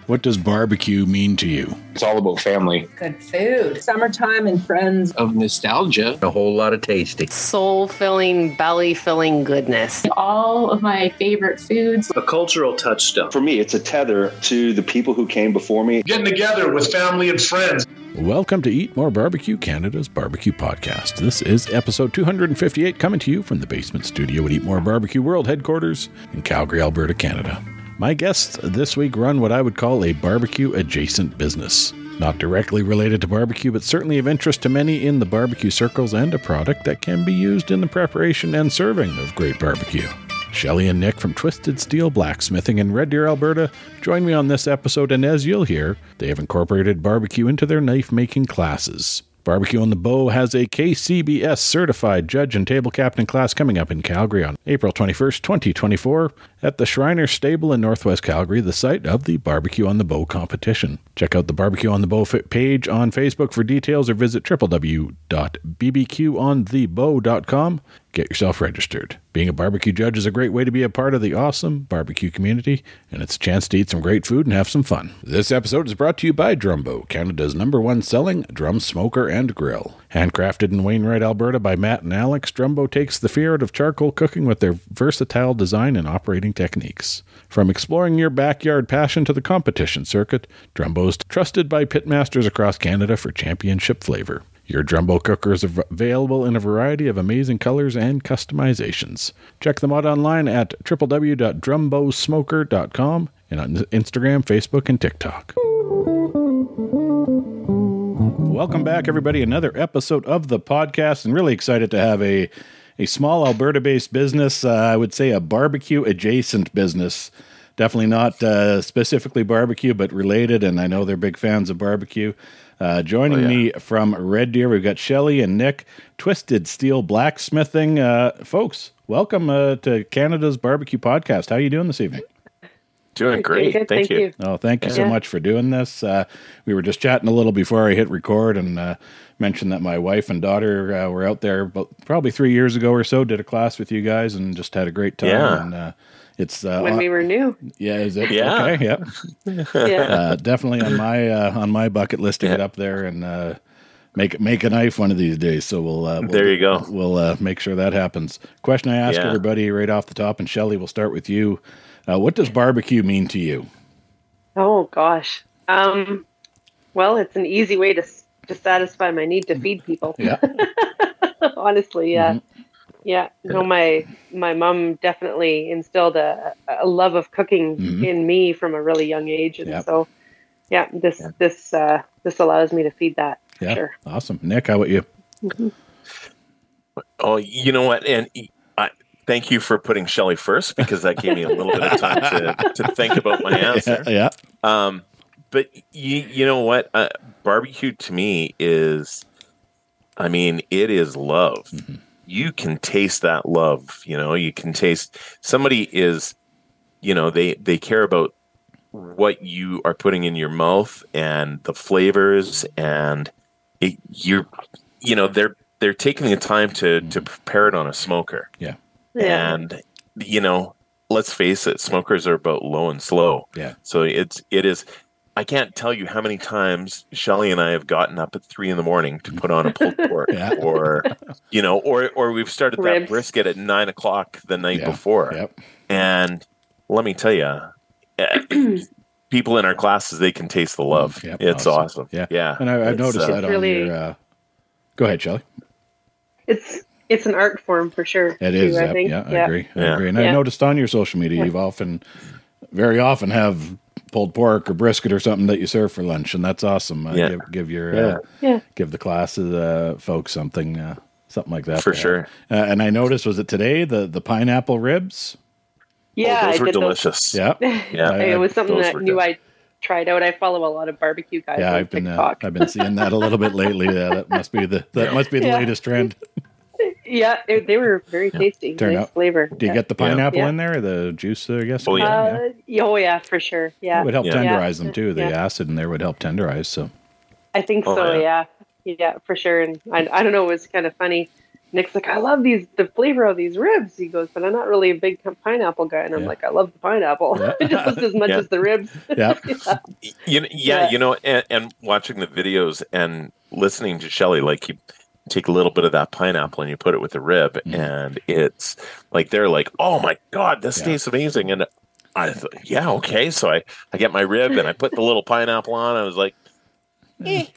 What does barbecue mean to you? It's all about family. Good food. Summertime and friends. Of nostalgia. A whole lot of tasty. Soul-filling, belly-filling goodness. All of my favorite foods. A cultural touchstone. For me, it's a tether to the people who came before me. Getting together with family and friends. Welcome to Eat More Barbecue, Canada's barbecue podcast. This is episode 258, coming to you from the basement studio at Eat More Barbecue World headquarters in Calgary, Alberta, Canada. My guests this week run what I would call a barbecue-adjacent business. Not directly related to barbecue, but certainly of interest to many in the barbecue circles, and a product that can be used in the preparation and serving of great barbecue. Shelley and Nick from Twisted Steel Blacksmithing in Red Deer, Alberta, join me on this episode, and as you'll hear, they have incorporated barbecue into their knife-making classes. Barbecue on the Bow has a KCBS certified judge and table captain class coming up in Calgary on April 21st, 2024 at the Shriner Stable in Northwest Calgary, the site of the Barbecue on the Bow competition. Check out the Barbecue on the Bow page on Facebook for details or visit www.bbqonthebow.com. Get yourself registered. Being a barbecue judge is a great way to be a part of the awesome barbecue community, and it's a chance to eat some great food and have some fun. This episode is brought to you by Drumbo, Canada's #1 selling drum smoker and grill. Handcrafted in Wainwright, Alberta by Matt and Alex, Drumbo takes the fear out of charcoal cooking with their versatile design and operating techniques. From exploring your backyard passion to the competition circuit, Drumbo is trusted by pitmasters across Canada for championship flavor. Your Drumbo cooker is available in a variety of amazing colors and customizations. Check them out online at www.drumbosmoker.com and on Instagram, Facebook, and TikTok. Welcome back, everybody. Another episode of the podcast, and really excited to have a small Alberta-based business, I would say a barbecue-adjacent business. Definitely not specifically barbecue, but related, and I know they're big fans of barbecue. Joining me from Red Deer, we've got Shelley and Nick, Twisted Steel Blacksmithing. Folks, welcome to Canada's Barbecue Podcast. How are you doing this evening? Doing great. Good, thank you. Oh, thank you so much for doing this. We were just chatting a little before I hit record and mentioned that my wife and daughter were out there probably 3 years ago or so, did a class with you guys and just had a great time. Yeah. And, it's when we were new. Yeah, is it? Yeah. Okay, yep. Yeah. Definitely on my bucket list to get up there and make a knife one of these days. So we'll there you go. We'll make sure that happens. Question I ask everybody right off the top, and Shelley, we'll start with you. What does barbecue mean to you? Oh gosh. Well, it's an easy way to satisfy my need to feed people. Yeah. Honestly, yeah. Mm-hmm. Yeah, no, my mom definitely instilled a love of cooking in me from a really young age, and so this allows me to feed that. For sure. Awesome, Nick. How about you? Mm-hmm. Oh, you know what? And thank you for putting Shelley first, because that gave me a little bit of time to think about my answer. Yeah. But you know what? Barbecue to me is, it is love. Mm-hmm. You can taste that love, you can taste somebody is, they care about what you are putting in your mouth and the flavors, and they're taking the time to prepare it on a smoker. Yeah. And, let's face it, smokers are about low and slow. Yeah. So it is, I can't tell you how many times Shelley and I have gotten up at 3 a.m. to put on a pulled pork, or we've started that brisket at 9 o'clock the night before. Yep. And let me tell you, people in our classes, they can taste the love. Yep. It's awesome. Yeah. And I've noticed that really, on your. Go ahead, Shelley. It's an art form for sure. It is. I think. I agree. And I noticed on your social media, you've very often have pulled pork or brisket or something that you serve for lunch, and that's awesome. Give the classes folks something like that for sure. And I noticed, was it today the pineapple ribs? Yeah, those were delicious. Yeah, it was something that I tried out. I follow a lot of barbecue guys on TikTok. I've been seeing that a little bit lately. That must be the latest trend. Yeah, they were very tasty. Nice flavor. Do you get the pineapple in there, or the juice, I guess? Oh, yeah, for sure. Yeah. It would help tenderize them, too. The acid in there would help tenderize. So I think so, yeah. Yeah, for sure. And I don't know, it was kind of funny. Nick's like, I love the flavor of these ribs. He goes, but I'm not really a big pineapple guy. And I'm like, I love the pineapple just as much as the ribs. Yeah. You know, and watching the videos and listening to Shelley, like you take a little bit of that pineapple and you put it with the rib, and it's like they're like, oh my God, this tastes amazing. And I thought, yeah, okay. So I get my rib and I put the little pineapple on. I was like, I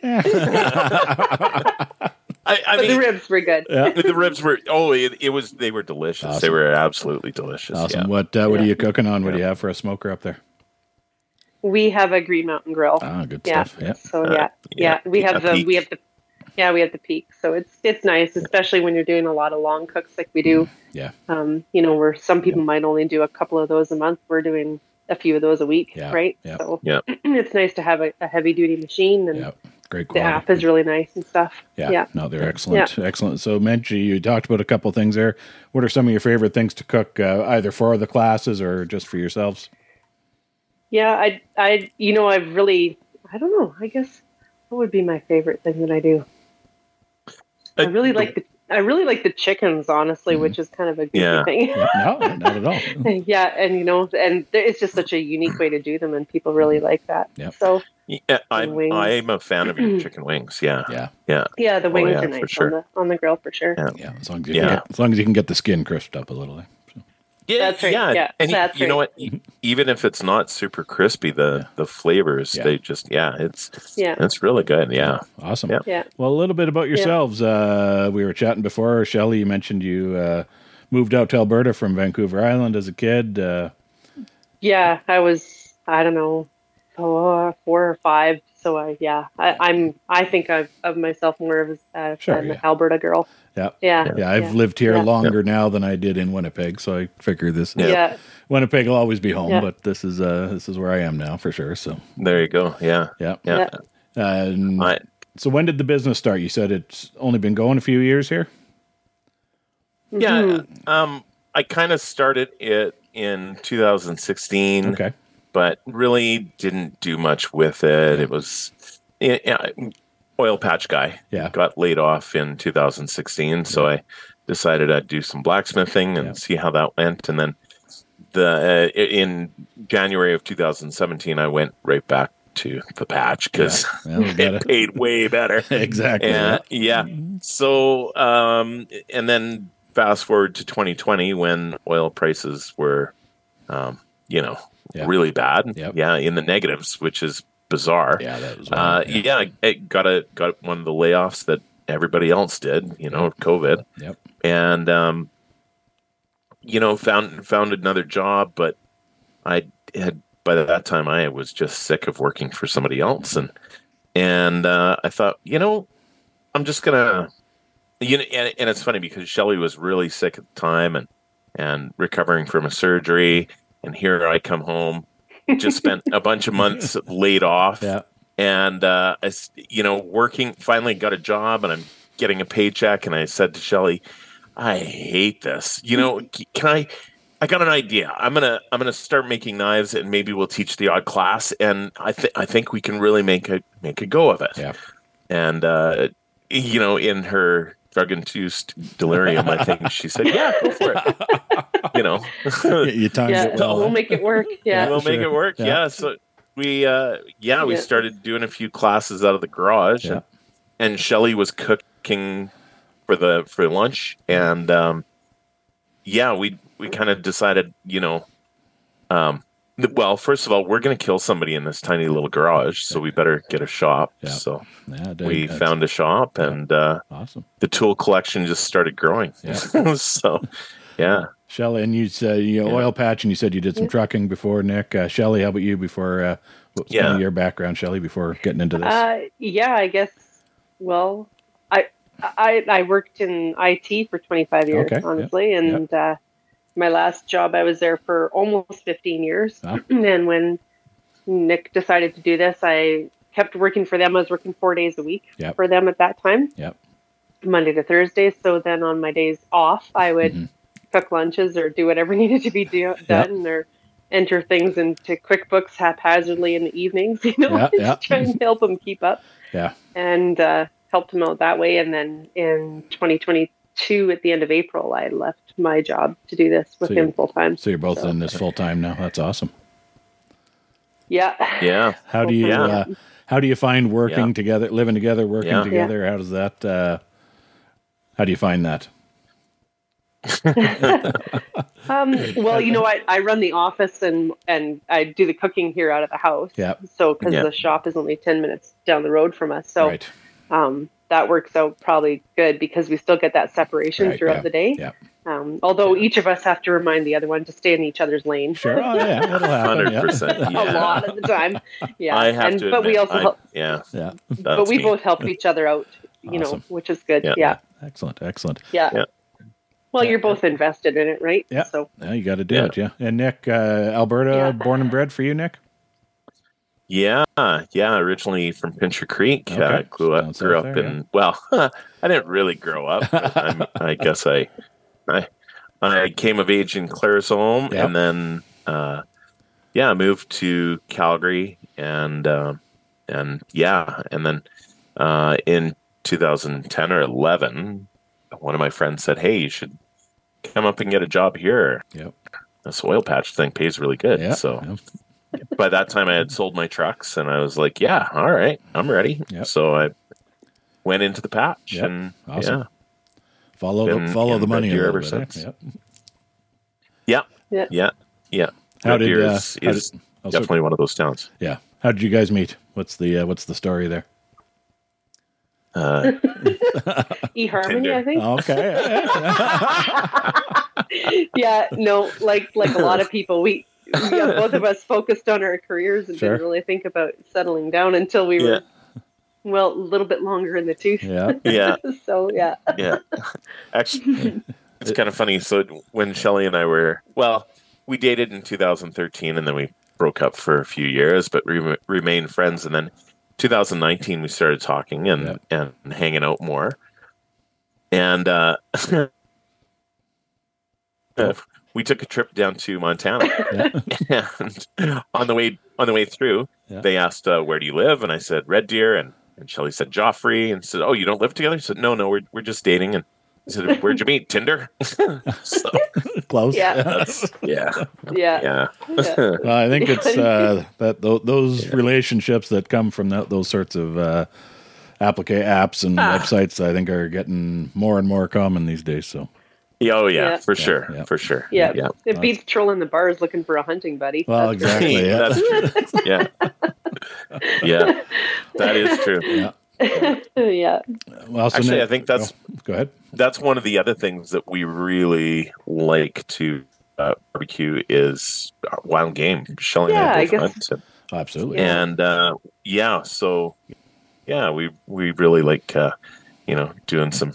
mean, the ribs were good. Yeah. The ribs were they were delicious. Awesome. They were absolutely delicious. Awesome. Yeah. What are you cooking on? What do you have for a smoker up there? We have a Green Mountain Grill. Ah, good stuff. Yeah. So we have the Peak. So it's nice, especially when you're doing a lot of long cooks like we do. Yeah. You know, where some people might only do a couple of those a month. We're doing a few of those a week, right? Yeah. So it's nice to have a heavy duty machine, and great quality. The app is really nice and stuff. Yeah. No, they're excellent. Yeah. Excellent. So, Menchie, you talked about a couple of things there. What are some of your favorite things to cook, either for the classes or just for yourselves? Yeah, I don't know. I guess what would be my favorite thing that I do? I really like the chickens, honestly, which is kind of a goofy thing. No, not at all. Yeah, and it's just such a unique way to do them, and people really like that. Yep. So I'm a fan of your chicken wings. Yeah. Yeah, the wings are nice for sure. on the grill for sure. Yeah, as long as you can get the skin crisped up a little. So. Yeah, that's right. Yeah, and that's you know what? Even if it's not super crispy, the flavors they just it's really good. Yeah, awesome. Yeah. Well, a little bit about yourselves. We were chatting before. Shelley, you mentioned you moved out to Alberta from Vancouver Island as a kid. Yeah, I was. I don't know, 4 or 5. So I think of myself more as an Alberta girl. Yeah. I've lived here longer now than I did in Winnipeg, so I figure this. Winnipeg will always be home, but this is where I am now for sure. So there you go. Yeah. So when did the business start? You said it's only been going a few years here. Yeah. I kind of started it in 2016. Okay. But really didn't do much with it. It was oil patch guy. Yeah. Got laid off in 2016, so I decided I'd do some blacksmithing and see how that went. And then in January of 2017, I went right back to the patch because it paid way better. Exactly. And, So, and then fast forward to 2020 when oil prices were, really bad. Yep. Yeah, in the negatives, which is bizarre. Yeah, that was I got one of the layoffs that everybody else did, COVID. Yep. And found another job, but I had by that time I was just sick of working for somebody else, and I thought, I'm just gonna and it's funny because Shelley was really sick at the time and recovering from a surgery. And here I come home, just spent a bunch of months laid off, and working. Finally got a job, and I'm getting a paycheck. And I said to Shelley, "I hate this. Can I got an idea. I'm gonna start making knives, and maybe we'll teach the odd class. And I think we can really make a go of it." Yeah. Mm-hmm. And in her drug-induced delirium, I think she said, "Yeah, go for it." You timed it well. We'll make it work. Yeah, we'll make it work. Yeah. So we started doing a few classes out of the garage, and Shelley was cooking for lunch, and we kind of decided, well, first of all, we're going to kill somebody in this tiny little garage, so we better get a shop. Yeah. So we found a shop, and awesome. The tool collection just started growing. Yeah. So, yeah. Shelley, and you said oil patch, and you said you did some trucking before, Nick. Shelley, how about you? Before what was kind of your background, Shelley, before getting into this? I guess. Well, I worked in IT for 25 years, honestly, and my last job, I was there for almost 15 years. Oh. And when Nick decided to do this, I kept working for them. I was working 4 days a week for them at that time, Monday to Thursday. So then on my days off, I would cook lunches or do whatever needed to be done or enter things into QuickBooks haphazardly in the evenings, just try and help them keep up. Yeah. And helped them out that way. And then in 2022, 2 at the end of April, I left my job to do this with him full time. So you're both in this full time now. That's awesome. Yeah. Yeah. How do you find working together, living together, working together? How does that? How do you find that? Well, you know what? I run the office and I do the cooking here out of the house. Yeah. So because the shop is only 10 minutes down the road from us, so that works out probably good because we still get that separation throughout the day. Yeah. Although each of us have to remind the other one to stay in each other's lane. Sure. Oh yeah, that'll happen. 100%. A lot of the time. Yeah. I have to. But we also but we both help each other out. You know, which is good. Yeah. Excellent. Yeah. Well, you're both invested in it, right? Yeah. So you got to do it. Yeah. And Nick, Alberta, born and bred for you, Nick? Yeah. Originally from Pincher Creek. Okay. Grew up in. Well, I didn't really grow up. But I guess I came of age in Claresholm, and then moved to Calgary, and then in 2010 or 11, one of my friends said, "Hey, you should come up and get a job here. Yep. This oil patch thing pays really good." Yep. So by that time I had sold my trucks, and I was like, yeah, all right, I'm ready. Yep. So I went into the patch, and follow the money ever since. Yeah. How did is definitely one of those towns. Yeah. How did you guys meet? What's the story there? eHarmony, I think. Okay. Yeah, no, like a lot of people, both of us focused on our careers and didn't really think about settling down until we were, a little bit longer in the tooth. Yeah. Yeah. So, yeah. Yeah. Actually, it's kind of funny. So when Shelley and I we dated in 2013, and then we broke up for a few years, but remained friends. And then 2019, we started talking and hanging out more. And we took a trip down to Montana. And on the way through, they asked, "Where do you live?" And I said, "Red Deer." And Shelley said, "Joffrey." And said, "Oh, you don't live together?" I said, "No, we're just dating." And I said, "Where'd you meet? Tinder?" So, close. Yeah. Well, I think it's those relationships that come from those sorts of apps and websites, I think, are getting more and more common these days. So. For sure. Yeah. It beats trolling the bars looking for a hunting buddy. Well, exactly. Yeah. That's true. Yeah, that is true. Yeah. Yeah. Well, so actually, I think that's go ahead. That's one of the other things that we really like to barbecue is wild game. Shelley and I both hunt. Absolutely. And we really like doing some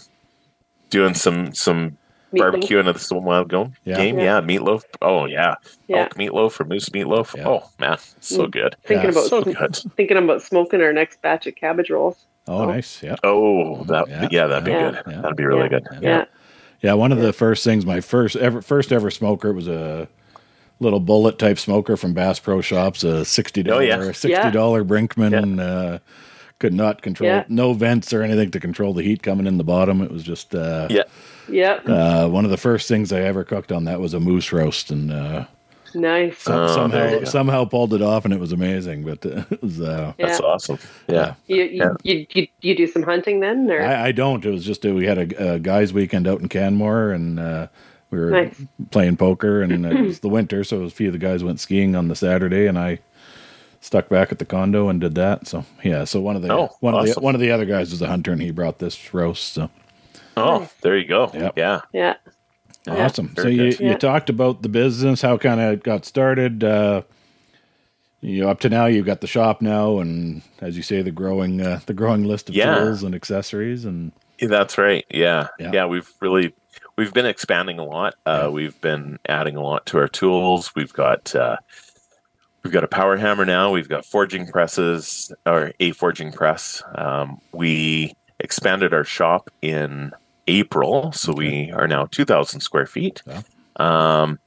barbecue and some wild game. Yeah, meatloaf. Oh yeah. Elk meatloaf or moose meatloaf. Yeah. Oh man, so good. Thinking about smoking our next batch of cabbage rolls. Oh, nice. Yeah. Oh, that'd be good. Yeah. That'd be really good. Yeah. One of the first things, my first ever smoker was a little bullet type smoker from Bass Pro Shops, a $60 Brinkman. Could not control no vents or anything to control the heat coming in the bottom. It was just one of the first things I ever cooked on that was a moose roast, and nice. Somehow pulled it off, and it was amazing. But it was that's awesome. Yeah. You do some hunting then, or I don't. It was just we had a guys' weekend out in Canmore, and we were playing poker, and it was the winter, so a few of the guys went skiing on the Saturday, and I stuck back at the condo and did that. So one of the other guys was a hunter, and he brought this roast. So there you go. Yeah. Awesome. Yeah, so you talked about the business, how kind of got started. Up to now, you've got the shop now, and as you say, the growing list of tools and accessories. And that's right. Yeah. We've been expanding a lot. We've been adding a lot to our tools. We've got a power hammer now. We've got forging presses, or a forging press. We expanded our shop in April, so we are now 2,000 square feet.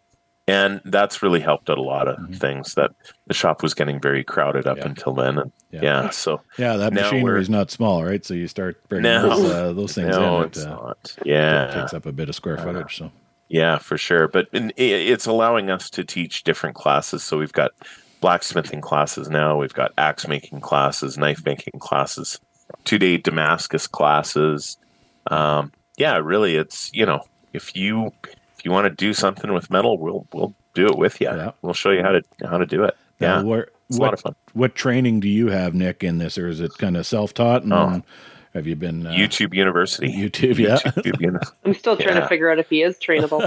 And that's really helped out a lot of things. That the shop was getting very crowded up until then. And so that machinery is not small, right? So you start bringing those things in. It's not. Yeah, it takes up a bit of square footage. So yeah, for sure. But it's allowing us to teach different classes. So we've got blacksmithing classes now. We've got axe making classes, knife making classes, 2-day Damascus classes. Really, it's if you want to do something with metal, we'll do it with you. Yeah. We'll show you how to do it. Yeah, it's a lot of fun. What training do you have, Nick, in this, or is it kind of self-taught? And have you been YouTube University? YouTube. I'm still trying to figure out if he is trainable.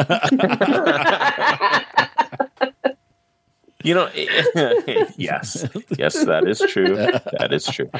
Yes, that is true. That is true.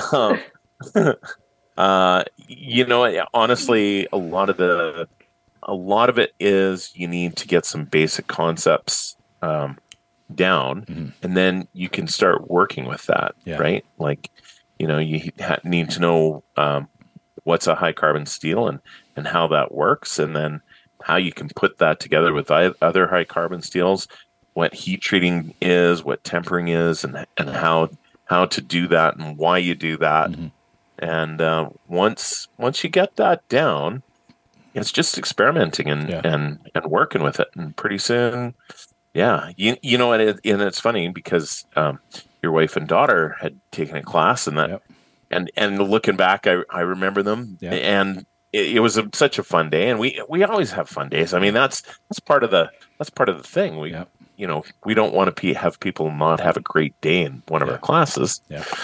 Honestly, a lot of it is you need to get some basic concepts down, and then you can start working with that, right? Like, you need to know what's a high carbon steel and how that works, and then how you can put that together with other high carbon steels, what heat treating is, what tempering is, and how to do that and why you do that. And once you get that down, it's just experimenting and working with it, and pretty soon, and it's funny because your wife and daughter had taken a class in that, and looking back, I remember them, and it was such a fun day, and we always have fun days. I mean, that's part of the thing. We don't want to have people not have a great day in one of our classes.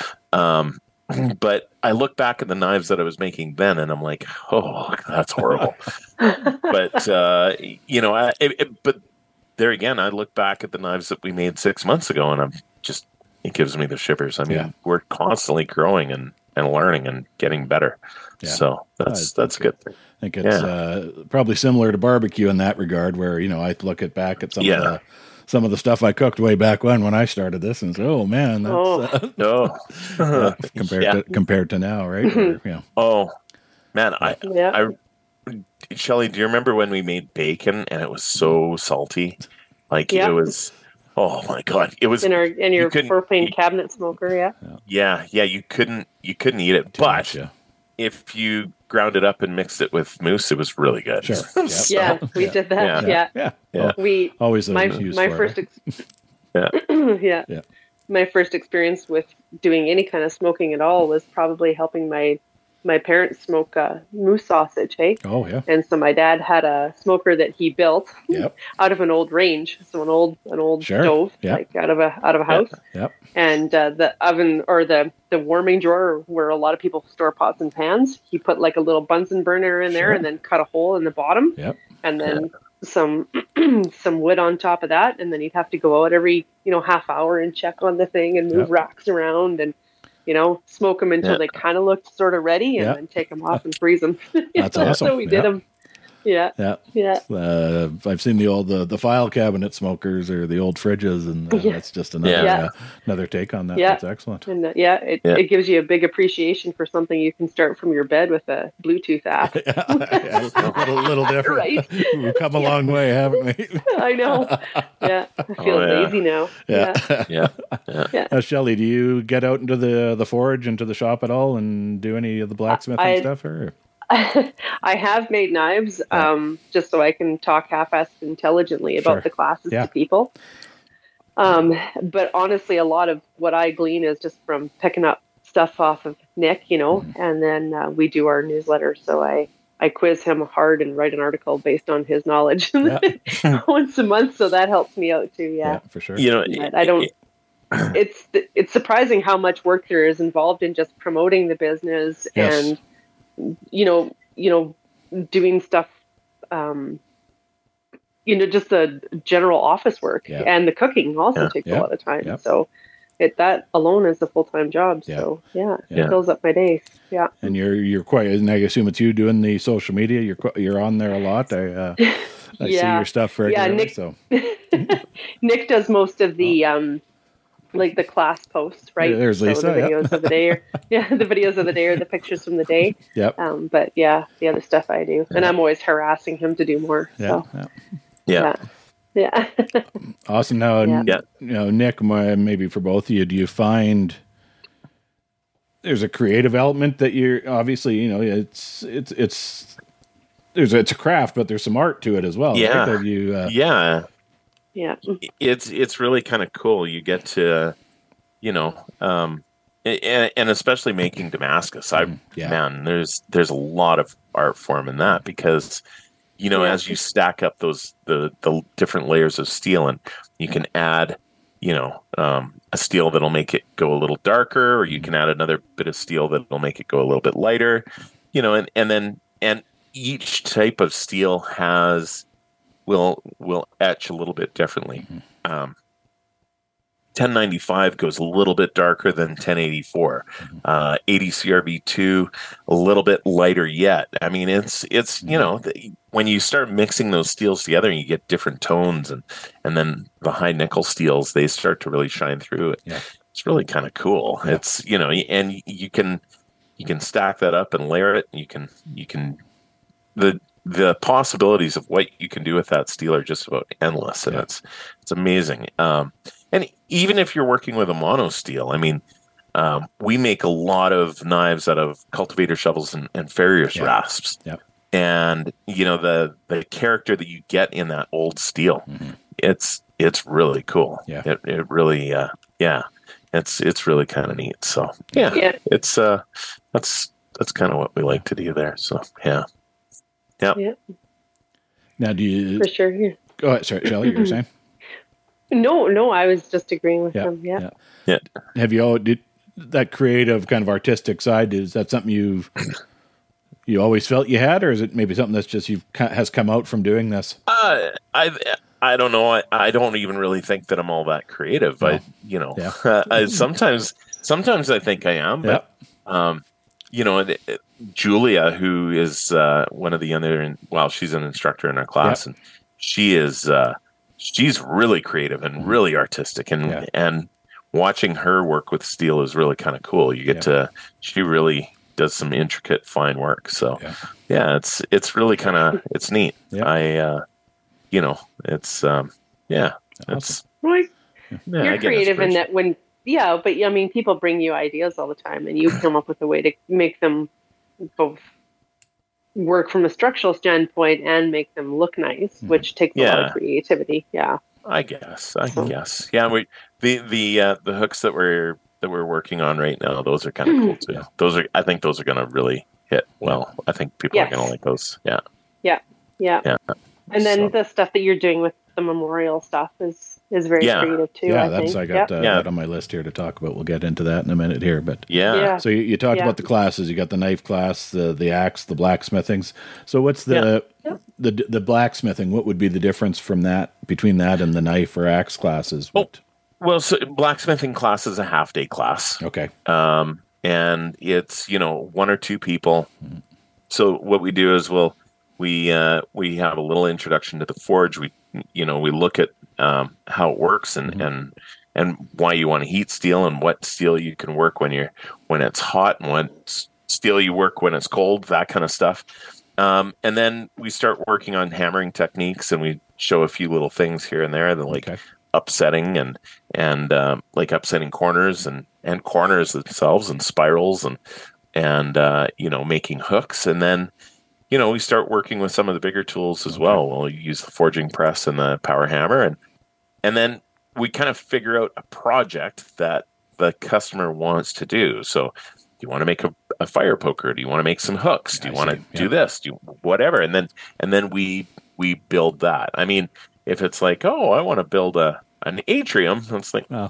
But I look back at the knives that I was making then, and I'm like, oh, that's horrible. But but there again, I look back at the knives that we made 6 months ago, and it gives me the shivers. I mean, we're constantly growing and learning and getting better. So that's a good thing. I think it's probably similar to barbecue in that regard, where I look back at some of the stuff I cooked way back when I started this, and say, oh man, that's compared to now, right? Oh man, Shelley, do you remember when we made bacon and it was so salty? Like it was. Oh my God! It was in your propane cabinet smoker. Yeah. You couldn't eat it, but if you ground it up and mixed it with moose, it was really good. Sure. We did that. Yeah. We always my first experience with doing any kind of smoking at all was probably helping my parents smoke moose sausage. Hey. Oh yeah. And so my dad had a smoker that he built out of an old range, so an old stove, like out of a house. Yep. And the oven or the warming drawer where a lot of people store pots and pans, he put like a little Bunsen burner in there and then cut a hole in the bottom. Yep. And then some wood on top of that, and then he'd have to go out every half hour and check on the thing and move racks around and smoke them until they kind of looked sort of ready, and then take them off and freeze them. That's awesome. So we did them. Yeah. I've seen the old the file cabinet smokers or the old fridges, and that's just another take on that. That's excellent. And it gives you a big appreciation for something you can start from your bed with a Bluetooth app. a little different. Right? We've come a long way, haven't we? I know. Yeah, I feel lazy now. Yeah. Shelley, do you get out into the forge, into the shop at all, and do any of the blacksmithing stuff? Or? I have made knives just so I can talk half-assed intelligently about the classes to people. But honestly, a lot of what I glean is just from picking up stuff off of Nick, and then we do our newsletter. So I quiz him hard and write an article based on his knowledge once a month. So that helps me out too. Yeah, for sure. I don't. It's surprising how much work there is involved in just promoting the business and doing stuff, just the general office work and the cooking also takes a lot of time. Yeah. So that alone is a full-time job. So it fills up my days. Yeah. And you're quite, and I assume it's you doing the social media. You're on there a lot. I see your stuff regularly. Nick, so Nick does most of the, like the class posts, right? There's Lisa. So the videos of the day, the videos of the day or the pictures from the day. Yep. But the other stuff I do, and I'm always harassing him to do more. Yeah. So. Yeah. Awesome. Now, Nick, maybe for both of you, do you find there's a creative element that you're obviously, it's a craft, but there's some art to it as well. Yeah. Right? Have you, Yeah. It's really kind of cool. You get to, and especially making Damascus. Man, there's a lot of art form in that because, as you stack up the different layers of steel, and you can add, a steel that'll make it go a little darker, or you can add another bit of steel that'll make it go a little bit lighter, and each type of steel will etch a little bit differently. 1095 goes a little bit darker than 1084. 80 CRB2 a little bit lighter yet. I mean, it's when you start mixing those steels together, and you get different tones, and then the high nickel steels, they start to really shine through it. Yeah. It's really kind of cool. Yeah. It's and you can stack that up and layer it. You can the possibilities of what you can do with that steel are just about endless, and it's amazing. And even if you're working with a mono steel, I mean, we make a lot of knives out of cultivator shovels and farrier's rasps. Yeah. And the character that you get in that old steel, it's really cool. Yeah. It really it's really kind of neat. So it's that's kind of what we like to do there. So yeah. Now, do you for sure? Yeah. Go ahead. Sorry, Shelley, you were saying? No, I was just agreeing with them. Yeah. Have you did that creative kind of artistic side? Is that something you always felt you had, or is it maybe something that's just has come out from doing this? I don't know. I don't even really think that I'm all that creative. Oh. Sometimes I think I am, but Julia, who is one of the other, she's an instructor in our class, and she's really creative and really artistic, and watching her work with steel is really kind of cool. You get she really does some intricate, fine work. So it's really kind of, it's neat. Yeah. It's it's right. You're creative in that but I mean, people bring you ideas all the time, and you come up with a way to make them both work from a structural standpoint and make them look nice, which takes a lot of creativity. Yeah, I guess. Yeah, the hooks that we're working on right now, those are kind of cool too. I think those are going to really hit well. I think people are going to like those. Yeah. And then the stuff that you're doing with the memorial stuff is very creative too. I got that on my list here to talk about. We'll get into that in a minute here, but So you talked about the classes. You got the knife class, the axe, the blacksmithings. So what's the blacksmithing? What would be the difference between that and the knife or axe classes? So blacksmithing class is a half-day class. Okay. And it's 1 or 2 people. So what we do is we have a little introduction to the forge. We look at how it works and why you want to heat steel, and what steel you can work when it's hot, and what steel you work when it's cold, that kind of stuff. And then we start working on hammering techniques, and we show a few little things here and there, that upsetting and like upsetting corners and corners themselves, and spirals, and making hooks. And then we start working with some of the bigger tools as well. We'll use the forging press and the power hammer, and then we kind of figure out a project that the customer wants to do. So, do you want to make a fire poker? Do you want to make some hooks? Do you want to do this? Do whatever? And then we build that. I mean, if it's like, I want to build an atrium, it's like, no,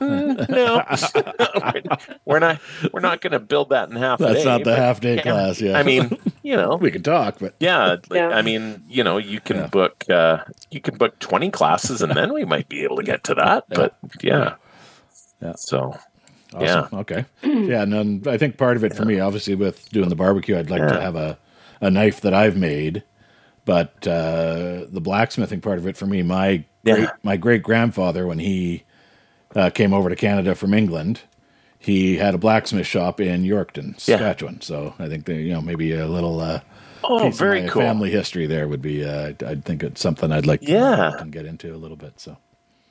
we're not going to build that in half a day. That's not the half day class. Yeah, I mean, we can talk, but I mean, you can book 20 classes, and then we might be able to get to that. But so. Awesome. Yeah. Okay. Yeah. And then I think part of it for me, obviously, with doing the barbecue, I'd like to have a knife that I've made, but the blacksmithing part of it for me, my great grandfather, when he came over to Canada from England, he had a blacksmith shop in Yorkton, Saskatchewan. So I think maybe a little piece very of my cool family history there would be. I think it's something I'd like to get into a little bit. So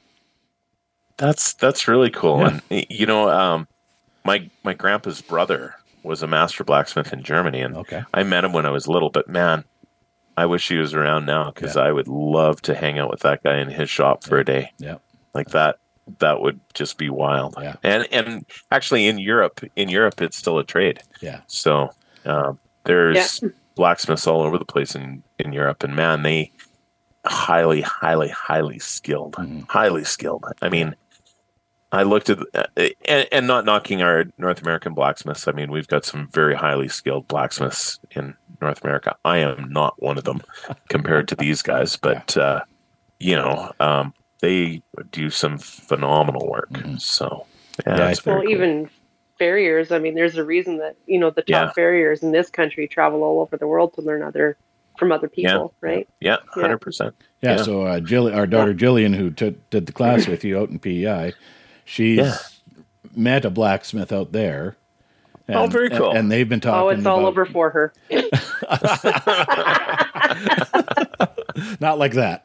that's really cool. Yeah. And my grandpa's brother was a master blacksmith in Germany, and I met him when I was little. But man, I wish he was around now, because I would love to hang out with that guy in his shop for a day. Yeah, like that. That would just be wild. Yeah. And actually in Europe, it's still a trade. Yeah. So there's blacksmiths all over the place in Europe, and man, they highly skilled. Mm-hmm. Highly skilled. I mean, I looked at and not knocking our North American blacksmiths. I mean, we've got some very highly skilled blacksmiths in North America. I am not one of them compared to these guys, but they do some phenomenal work. Mm-hmm. So, it's cool. Even farriers. I mean, there's a reason that the top farriers in this country travel all over the world to learn from other people, right? Yeah, 100%. Yeah. So, our daughter Jillian, who did the class with you out in PEI, she's met a blacksmith out there. And, very cool. And they've been talking. Oh, it's all over for her. Not like that.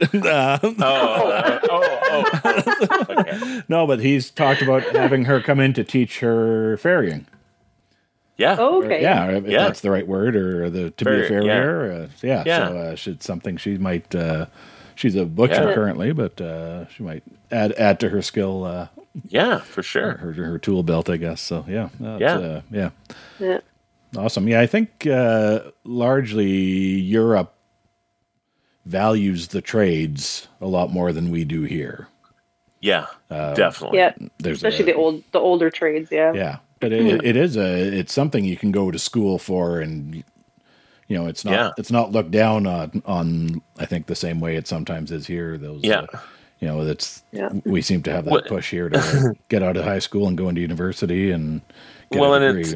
Okay. No, but he's talked about having her come in to teach her farrieing. Yeah. Oh, okay. If that's the right word, or to be a farrier. So should something she might. She's a butcher currently, but she might add to her skill. For sure. Her tool belt, I guess. So Yeah. Awesome. Yeah, I think largely Europe values the trades a lot more than we do here. Yeah, definitely. Yeah, especially the older trades. Yeah. Yeah, but it's something you can go to school for, and it's not looked down on. I think the same way it sometimes is here. We seem to have that push here to get out of high school and go into university and get a degree.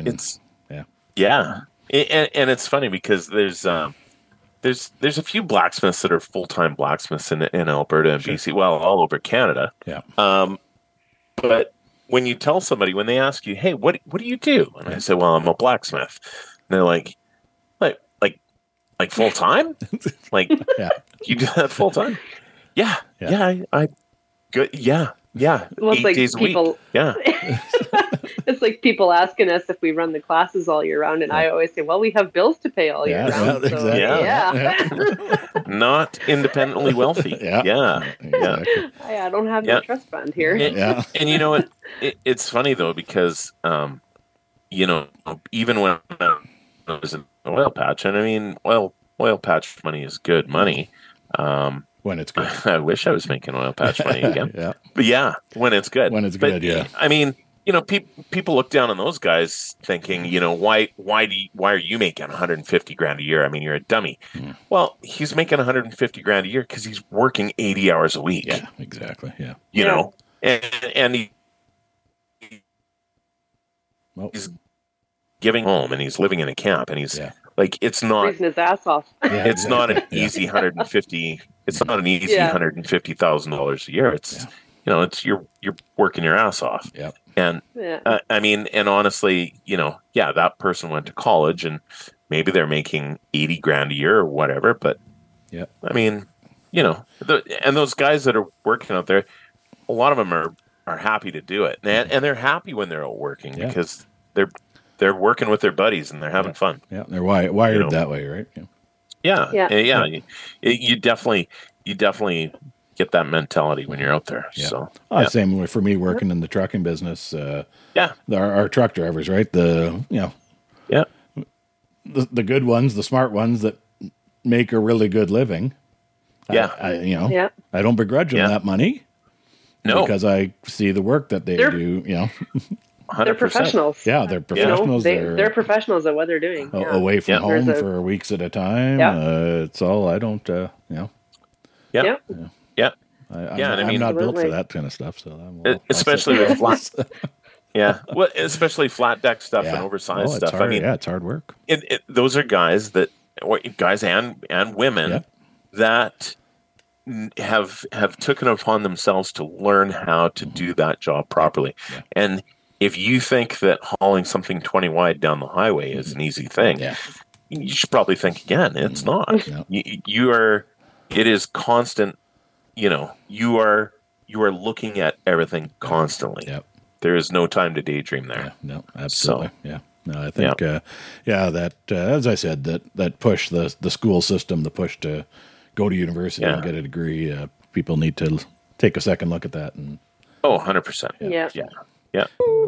And it's funny because there's a few blacksmiths that are full-time blacksmiths in Alberta and BC, well, all over Canada. Yeah. But when you tell somebody, when they ask you, hey, what do you do? And I say, well, I'm a blacksmith. And they're like full-time? You do that full-time? Yeah. I good. Yeah. Well, 8 days a week. Yeah. It's like people asking us if we run the classes all year round, and I always say, well, we have bills to pay all year round. Well, so, exactly. Not independently wealthy. Exactly. I don't have no trust fund here. And you know what? It's funny though, because even when I was in the oil patch, and I mean, oil patch money is good money. When it's good. I wish I was making oil patch money again. But when it's good. I mean, people look down on those guys thinking, why are you making $150,000 a year? I mean, you're a dummy. Mm. Well, he's making $150,000 a year because he's working 80 hours a week. Yeah, exactly. Yeah. You know, and he's giving home, and he's living in a camp, and he's like, it's not freezing his ass off. It's not an easy $150,000. It's not an easy $150,000 a year. It's it's you're working your ass off. Yeah. And I mean, and honestly, that person went to college, and maybe they're making $80,000 a year or whatever. But I mean, and those guys that are working out there, a lot of them are happy to do it, and they're happy when they're out working because they're working with their buddies and they're having fun. Yeah, they're wired that way, right? Yeah. You definitely get that mentality when you're out there. Yeah. So same way for me working in the trucking business. Our truck drivers, right? The good ones, the smart ones that make a really good living. I don't begrudge them that money. No, because I see the work that they do. 100%. They're professionals. Yeah, they're professionals. They're professionals at what they're doing. Away from home for weeks at a time. It's all I don't. I'm not built for that kind of stuff. So especially with flat. Especially flat deck stuff and oversized stuff. Hard. I mean, it's hard work. Those are guys and women that have taken upon themselves to learn how to do that job properly. And if you think that hauling something 20 wide down the highway is an easy thing, you should probably think again. It's not. No. It is constant. You are looking at everything constantly. Yep. There is no time to daydream there. Yeah, no, absolutely. No, I think, that as I said, that push, the school system, the push to go to university and get a degree, people need to take a second look at that. And 100%. Yeah.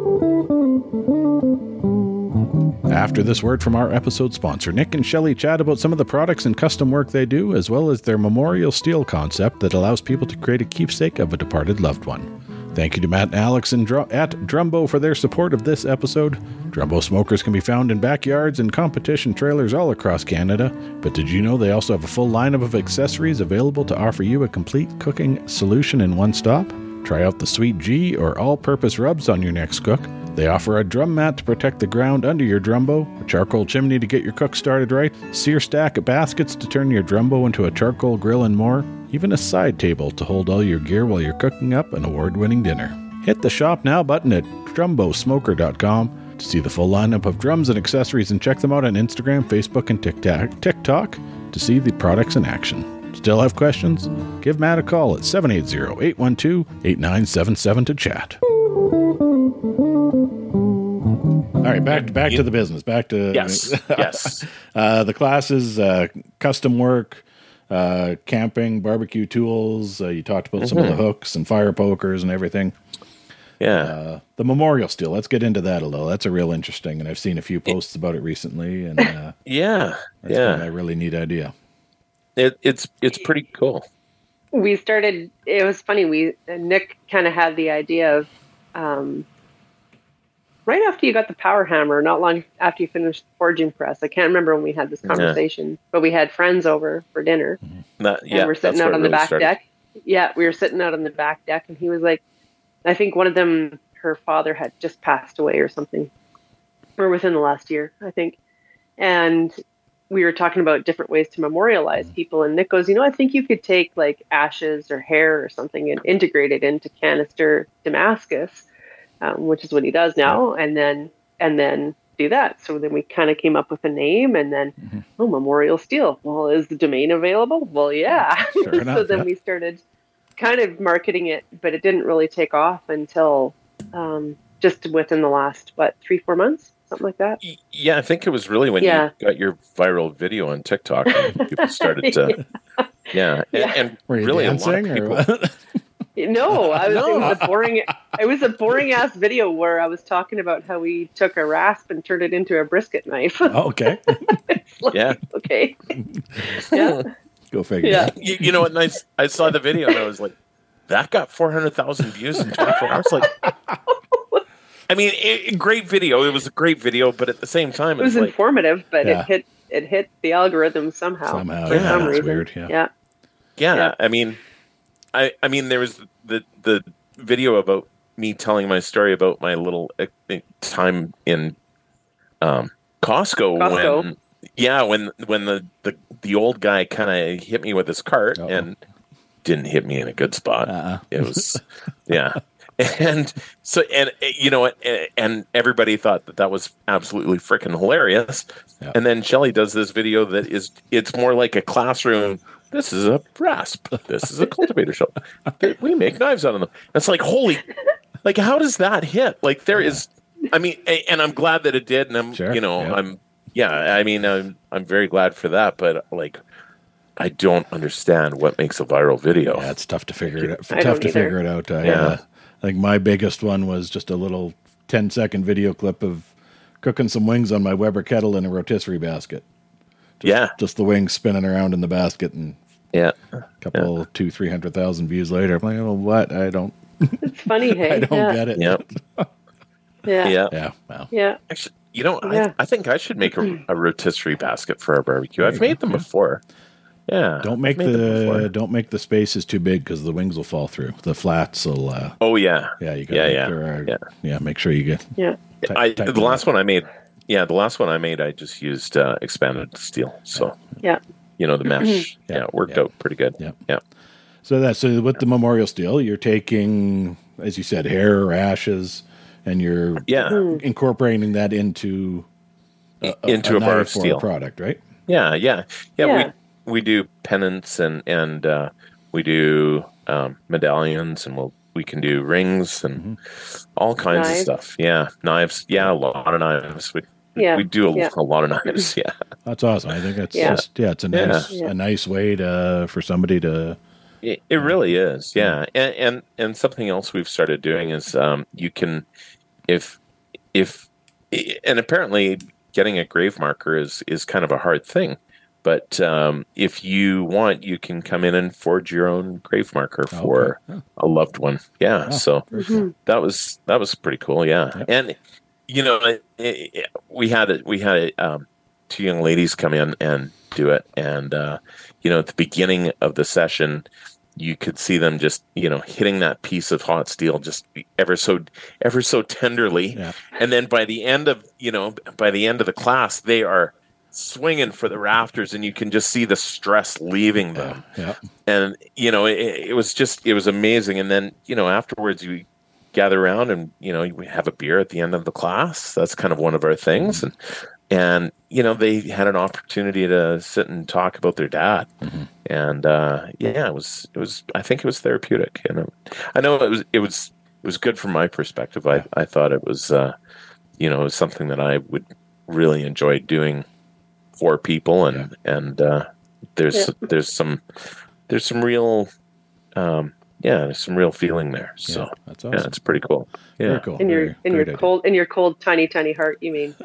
After this word from our episode sponsor, Nick and Shelley chat about some of the products and custom work they do, as well as their memorial steel concept that allows people to create a keepsake of a departed loved one. Thank you to Matt and Alex at Drumbo for their support of this episode. Drumbo smokers can be found in backyards and competition trailers all across Canada. But did you know they also have a full lineup of accessories available to offer you a complete cooking solution in one stop? Try out the Sweet G or all-purpose rubs on your next cook. They offer a drum mat to protect the ground under your Drumbo, a charcoal chimney to get your cook started right, sear stack baskets to turn your Drumbo into a charcoal grill, and more. Even a side table to hold all your gear while you're cooking up an award-winning dinner. Hit the Shop Now button at drumbosmoker.com to see the full lineup of drums and accessories, and check them out on Instagram, Facebook, and TikTok to see the products in action. Still have questions? Give Matt a call at 780-812-8977 to chat. All right, back to the business. Back to yes. The classes, custom work, camping, barbecue tools. You talked about some of the hooks and fire pokers and everything. Yeah. The memorial steel. Let's get into that a little. That's a real interesting, and I've seen a few posts about it recently. And that's a really neat idea. It's pretty cool. We started. It was funny. Nick kind of had the idea of. Right after you got the power hammer, not long after you finished the forging press. I can't remember when we had this conversation, but we had friends over for dinner. And we're sitting out on the back deck. Yeah, we were sitting out on the back deck, and he was like, I think one of them, her father had just passed away or something, or within the last year, I think. And we were talking about different ways to memorialize people. And Nick goes, I think you could take like ashes or hair or something and integrate it into canister Damascus. Which is what he does now, and then do that. So then we kind of came up with a name, and then Memorial Steel. Well, is the domain available? Well, yeah. Sure enough, so then we started kind of marketing it, but it didn't really take off until just within the last 3-4 months, something like that. Yeah, I think it was really when you got your viral video on TikTok and people started to and were you really dancing, a lot of people. No, it was a boring ass video where I was talking about how we took a rasp and turned it into a brisket knife. Oh, okay. Okay. Yeah. Go figure. Yeah. You know what? Nice. I saw the video and I was like, that got 400,000 views in 24 hours. Like, I mean, great video. It was a great video, but at the same time, it was informative. But it hit the algorithm somehow. For some reason. Weird. Yeah. I mean, there was the video about me telling my story about my little time in Costco. When the old guy kind of hit me with his cart and didn't hit me in a good spot. It was and so you know what, and everybody thought that was absolutely freaking hilarious. And then Shelley does this video it's more like a classroom. This is a rasp. This is a cultivator shop. We make knives out of them. It's like, holy, like, how does that hit? Like, there is, I mean, and I'm glad that it did. And I'm very glad for that. But like, I don't understand what makes a viral video. Yeah, it's tough to figure it out. Figure it out. I think my biggest one was just a little 10-second video clip of cooking some wings on my Weber kettle in a rotisserie basket. Just the wings spinning around in the basket, and a couple 200,000-300,000 views later. I'm like, oh, what? I don't. It's funny, hey? I don't get it. Yeah. Wow. Yeah. Actually, I think I should make a rotisserie basket for our barbecue. I've made them before. Yeah. Don't make the spaces too big because the wings will fall through. The flats will. Yeah, you got make sure you get. Yeah. The last one I made. Yeah, the last one I made, I just used expanded steel. So the mesh, it worked out pretty good. Yeah. So with the memorial steel, you're taking, as you said, hair or ashes, and you're incorporating that into a bar of steel product, right? Yeah. We do pendants and we do medallions, and we can do rings and all kinds of stuff. Yeah, knives. Yeah, a lot of knives. We do a lot of knives. Yeah, that's awesome. I think it's it's a nice way for somebody to. It really is. Yeah, and something else we've started doing is you can, if and apparently getting a grave marker is kind of a hard thing. But if you want, you can come in and forge your own grave marker for a loved one. Yeah, so that was pretty cool. Yeah, and we had two young ladies come in and do it, and at the beginning of the session, you could see them just hitting that piece of hot steel just ever so tenderly, and then by the end of the class, they are swinging for the rafters, and you can just see the stress leaving them. And it was amazing. And then afterwards we gather around and we have a beer at the end of the class. That's kind of one of our things. And they had an opportunity to sit and talk about their dad. And it was I think it was therapeutic. I know it was good from my perspective. I thought it was it was something that I would really enjoy doing for people, and there's some real there's some real feeling there. So that's awesome. It's pretty cool. Yeah, very cool. In your cold tiny heart, you mean?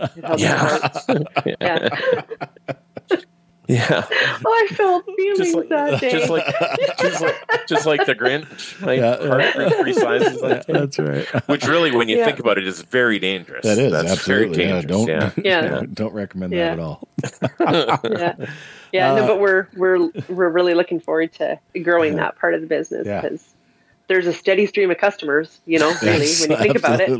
Yeah. I felt feelings that day. Just like the Grinch. My heart grew 3 sizes. That's right. Which really, when you think about it, is very dangerous. That is That's absolutely very dangerous. Don't recommend that at all. No, but we're really looking forward to growing that part of the business because there's a steady stream of customers, really, when you think about it.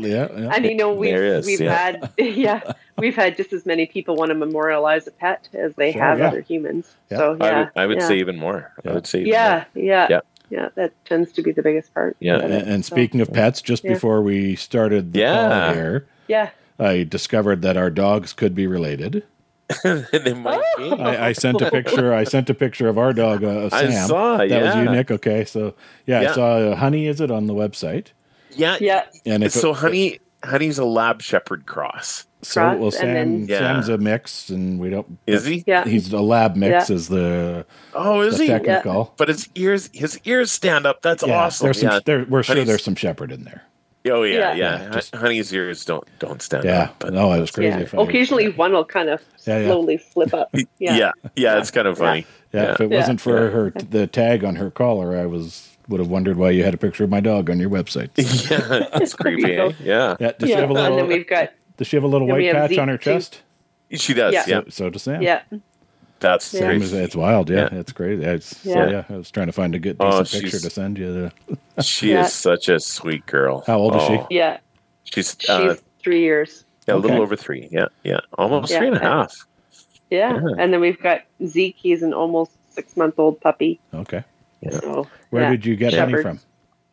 And we've had just as many people want to memorialize a pet as they have other humans. So I would say even more. I would say that tends to be the biggest part. And speaking of pets, just before we started the call here, I discovered that our dogs could be related. They might be. I sent a picture of our dog, Sam. I saw, that was you, Nick. Okay, so I saw Honey. Is it on the website? Yeah. And Honey's a Lab Shepherd cross. So Sam's a mix, and we don't. Is he? Yeah, he's a lab mix. Is the is he technical? Yeah. But his ears stand up. That's awesome. We're sure there's some shepherd in there. Oh yeah. Honey's ears don't stand up. But no, it was crazy. Yeah. Occasionally, one will kind of slowly flip up. It's kind of funny. If it wasn't for the tag on her collar, I would have wondered why you had a picture of my dog on your website. Yeah, that's creepy. Yeah. Does she have a little? And then we've got. Does she have a little white patch on her chest? She does. Yeah. So does Sam. Yeah. That's crazy. It's wild. It's crazy. I was trying to find a good decent picture to send you. She is such a sweet girl. How old is she? Yeah. She's 3 years. Yeah, a little over 3. Yeah. Almost 3.5. Yeah. And then we've got Zeke. He's an almost 6-month-old puppy. Okay. So, where did you get Honey from?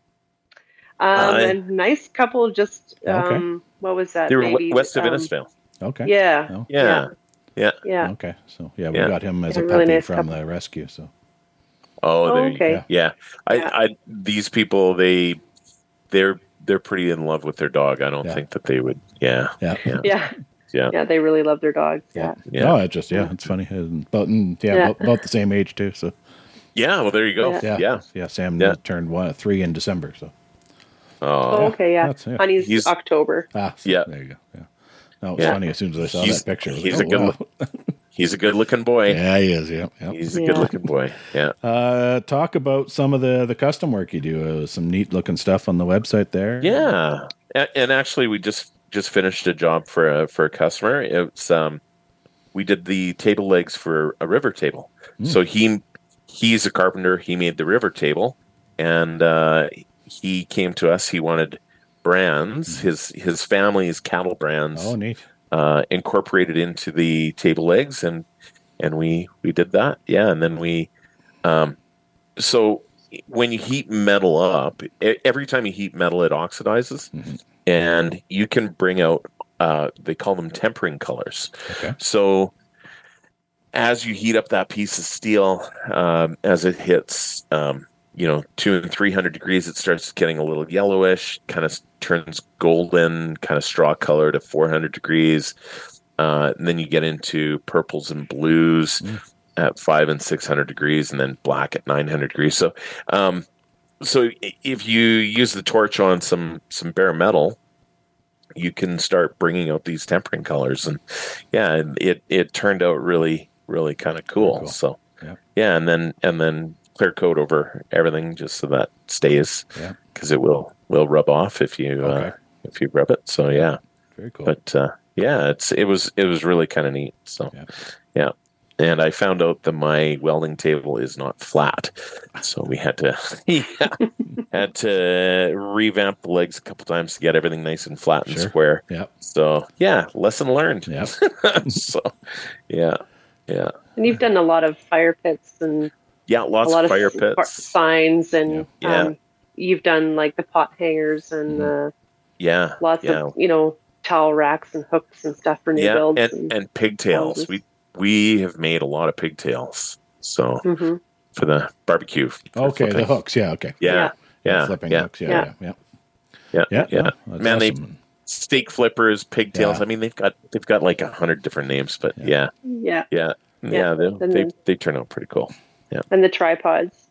A nice couple. Just what was that? They were west of Innisfail. Okay. Yeah. Yeah. Okay. So we got him as a puppy really from the rescue. So. There you go. Yeah. I these people they're pretty in love with their dog. I don't think that they would. Yeah. Yeah, they really love their dogs. Yeah. No, it's funny. About the same age too. So. Yeah. Well, there you go. Yeah. Sam turned 3 in December. So. Okay. Yeah. Honey's October. There you go. Yeah. No, it's funny. As soon as I saw that picture, he's a good-looking boy. Yeah, he is. Yeah. He's a good-looking boy. Yeah. Talk about some of the custom work you do. Some neat-looking stuff on the website there. Yeah, and actually, we just finished a job for a customer. It's we did the table legs for a river table. So he's a carpenter. He made the river table, and he came to us. He wanted brands, his family's cattle brands. Oh, neat. Incorporated into the table legs, and we did that. Yeah, and then we so when you heat metal up, every time you heat metal, it oxidizes, and you can bring out, they call them tempering colors. Okay. So as you heat up that piece of steel, as it hits, 200 and 300 degrees, it starts getting a little yellowish, kind of turns golden, kind of straw color to 400 degrees. And then you get into purples and blues at 500 and 600 degrees, and then black at 900 degrees. So, so if you use the torch on some bare metal, you can start bringing out these tempering colors, and it turned out really, really kind of cool. So, and then clear coat over everything just so that stays, because it will rub off if you rub it. So very cool. But it was really kind of neat. So and I found out that my welding table is not flat, so we had to revamp the legs a couple times to get everything nice and flat and square. Yeah. So lesson learned. Yeah. So and you've done a lot of fire pits and lots of fire pits, signs, and you've done like the pot hangers and lots of towel racks and hooks and stuff for new builds and pigtails. We have made a lot of pigtails. So for the barbecue. Okay, the hooks. Yeah. Okay. Yeah. Flipping hooks. Yeah. Man, they steak flippers, pigtails. Yeah. I mean, they've got like 100 different names, but they turn out pretty cool. Yeah. And the tripods.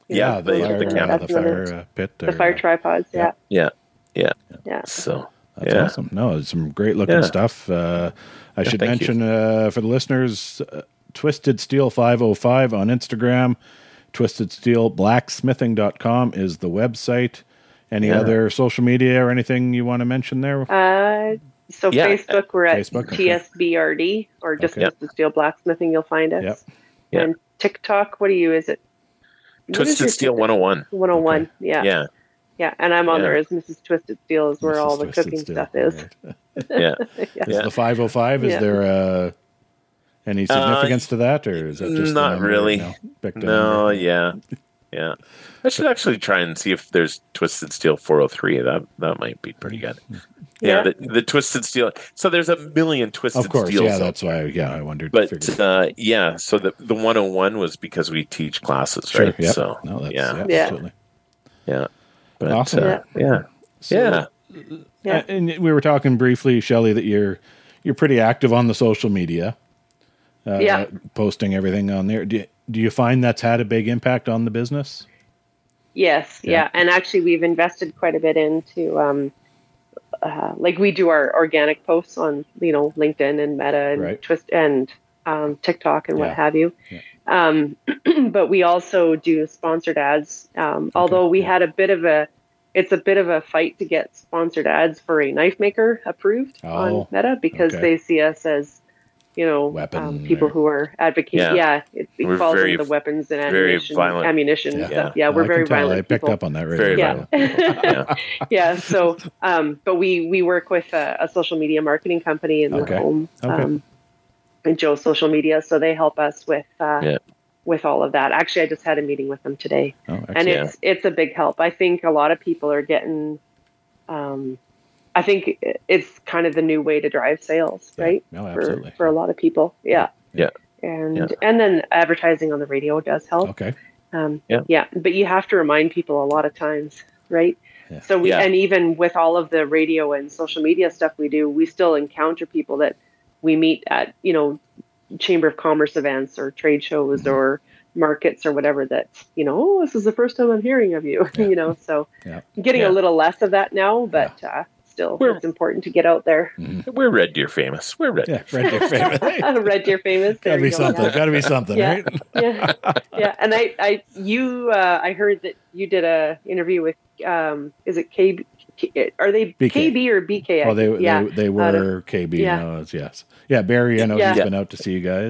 The fire pit. The fire tripods. Yeah. So that's awesome. No, it's some great looking stuff. I should mention for the listeners, Twisted Steel 505 on Instagram. TwistedSteelBlacksmithing.com is the website. Any other social media or anything you want to mention there? Facebook, we're at TSBRD or just Twisted Steel Blacksmithing. You'll find us. Yep. And TikTok, is it? Twisted Steel 101. 101, okay. Yeah, and I'm on there as Mrs. Twisted Steel, is where all the cooking stuff is. Right. The 505, is there any significance to that, or is that just not really? No, yeah. I should actually try and see if there's Twisted Steel 403. That might be pretty good. Yeah, the Twisted Steel. So there's a million Twisted Steels. Of course, that's why. I wondered. But so the 101 was because we teach classes, right? Yep. So absolutely. Yeah. But, awesome. And we were talking briefly, Shelley, that you're pretty active on the social media. Posting everything on there. Do you find that's had a big impact on the business? Yes. Yeah. And actually, we've invested quite a bit into, like we do our organic posts on, LinkedIn and Meta and Twist and TikTok and what have you. Yeah. But we also do sponsored ads. Although we had it's a bit of a fight to get sponsored ads for a knife maker approved on Meta, because they see us as, people who are advocating. It falls into the weapons and ammunition stuff. We're very violent. I picked up on that. Very violent. So, but we work with a social media marketing company in the home, and Joe's Social Media. So they help us with all of that. Actually, I just had a meeting with them today, and it's a big help. I think a lot of people are getting. I think it's kind of the new way to drive sales, right? No, absolutely. For a lot of people. Yeah. And then advertising on the radio does help. Okay. But you have to remind people a lot of times, right? Yeah. So and even with all of the radio and social media stuff we do, we still encounter people that we meet at, Chamber of Commerce events or trade shows or markets or whatever, that, this is the first time I'm hearing of you, so getting a little less of that now, but, still, it's important to get out there. We're Red Deer famous. We're Red Deer famous. Red Deer famous. Gotta be something. Gotta be something, right? And I heard that you did a interview with, is it KB? Are they BK. KB or BK? Oh, they were KB. No, yes. Yeah, Barry, I know he's been out to see you guys.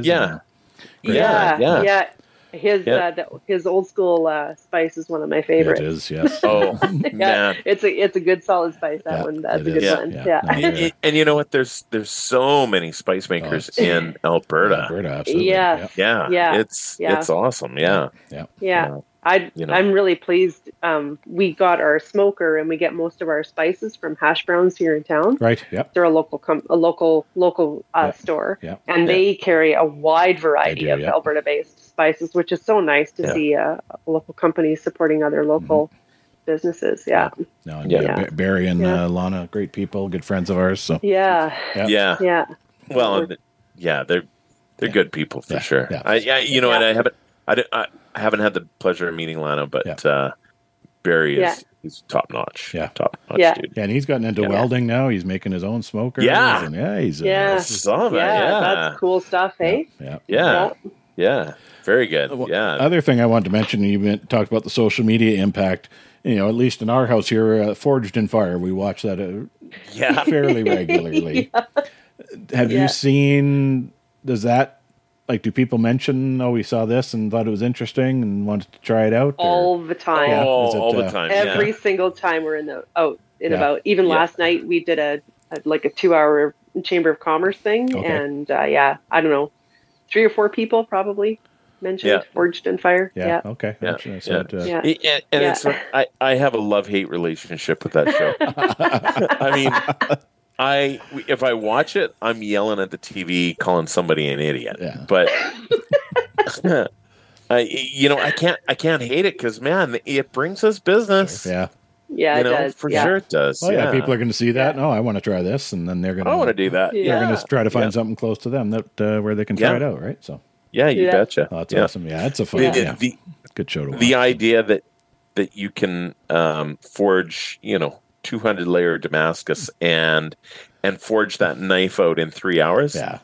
His old school spice is one of my favorites. It is, yes. Oh, man. It's a good solid spice. That's a good one. Yeah. And you know what? There's so many spice makers in Alberta. Absolutely. Yeah. It's awesome. Yeah. I'm really pleased. We got our smoker, and we get most of our spices from Hash Browns here in town. Right. Yep. They're a local store, and they carry a wide variety of Alberta-based spices, which is so nice to see a local company supporting other local businesses. Yeah. No, Barry and Lana, great people, good friends of ours. So yeah. Well, they're good people for sure. Yeah. And I haven't had the pleasure of meeting Lana, but Barry he's top notch. Yeah. Top notch dude. Yeah, and he's gotten into welding now. He's making his own smokers. Yeah. And he's that's cool stuff, hey? Yeah. Very good. Other thing I wanted to mention, you talked about the social media impact. At least in our house here, Forged in Fire, we watch that fairly regularly. Have you seen? Does that do people mention? We saw this and thought it was interesting and wanted to try it out? All the time. All the time. Every single time we're out and about. Even last night we did a 2-hour Chamber of Commerce thing, and I don't know, 3 or 4 people probably mentioned Forged in Fire. Okay. It's I have a love-hate relationship with that show. I mean, if I watch it, I'm yelling at the TV, calling somebody an idiot. But I can't hate it because, man, it brings us business. It does. For sure it does. Well, people are going to see that. No, I want to try this, and then they're going to. I want to do that. They're going to try to find something close to them that where they can try it out, right? So. Yeah, you betcha. Oh, that's awesome. Yeah, it's a fun. Good show to watch. The idea that you can forge, 200-layer Damascus and forge that knife out in 3 hours. Yeah.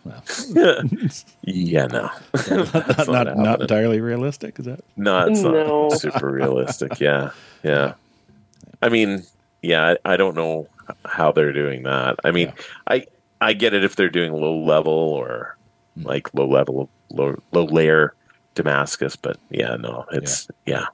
No. not entirely realistic, is that? No, it's not super realistic. Yeah. I mean, I don't know how they're doing that. I mean, I get it if they're doing low level or like low layer Damascus, but it's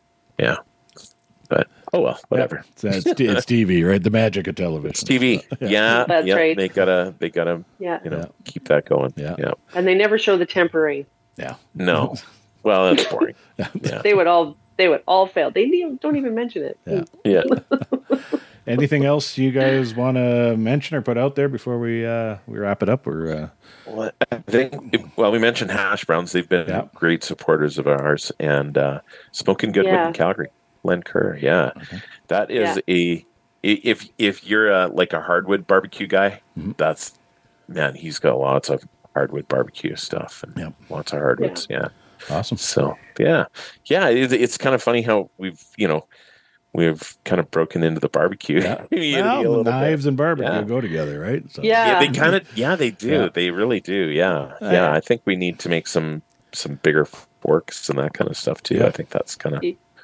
But oh well, whatever. It's TV, right? The magic of television. It's TV. That's right. They gotta keep that going. Yeah. And they never show the tempering. Yeah. No. Well, that's boring. They would all fail. They don't even mention it. Yeah. Anything else you guys want to mention or put out there before we wrap it up? Or well, I think we mentioned Hash Browns. They've been great supporters of ours, and Smoking Goodwood in Calgary, Len Kerr. Yeah, that is if you're like a hardwood barbecue guy, he's got lots of hardwood barbecue stuff and lots of hardwoods. Yeah. Awesome. So it's kind of funny how we've kind of broken into the barbecue. Well, knives and barbecue go together, right? So. They kind of they do. Yeah. They really do. Yeah. I think we need to make some bigger forks and that kind of stuff too. I think that's kind of